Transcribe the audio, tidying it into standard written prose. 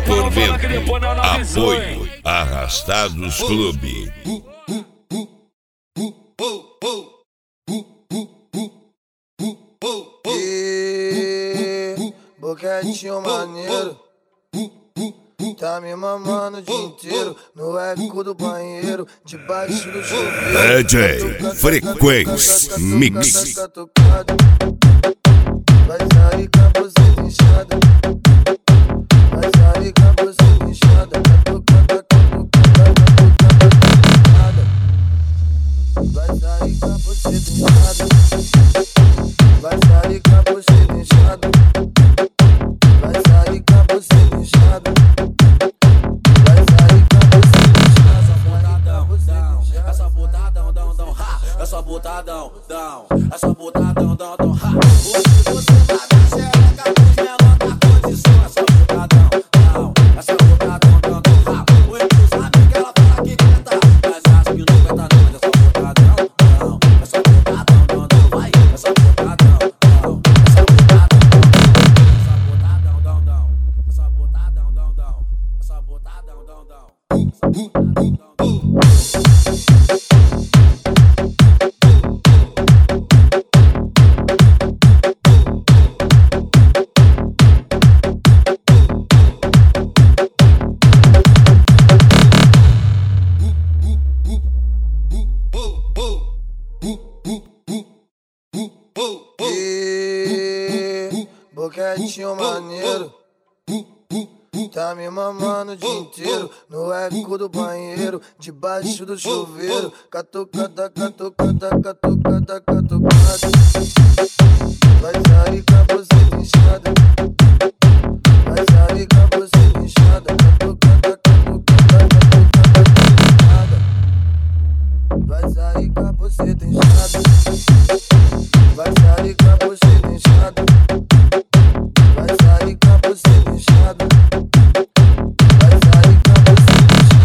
Tormento. Apoio Arrastados Clube. Boquetinho maneiro, tá me mamando o dia inteiro no eco do banheiro, debaixo do chuveiro. DJ Frequência Mix. Vai sair com a buceta inchada, vai sair com a buceta inchada, vai sair com a buceta inchada, vai sair com a buceta inchada, vai sair com a buceta inchada, vai sair com a buceta inchada. Essa botadão, dão, ha. Essa botadão, dão, essa botadão, dão, ha. Hoje você tá na xereca, pois ela tá condição. Essa botadão, dão, essa botadão, dão, ha. Oi, tu sabe que ela fala que canta, mas acho que não canta não. Essa botadão, dão, essa botadão, dão, vai. Essa botadão, dão, essa botadão, dão, essa botadão, dão, essa botadão, dão, essa botadão, dão. Boquetinho maneiro, tá me mamando o dia inteiro no eco do banheiro, debaixo do chuveiro. Catucada, catucada, catucada, catucada. Vai sair com a buceta inchada, vai sair com a buceta inchada. Catucada, catucada, catucada, catucada. Vai sair com a buceta inchada.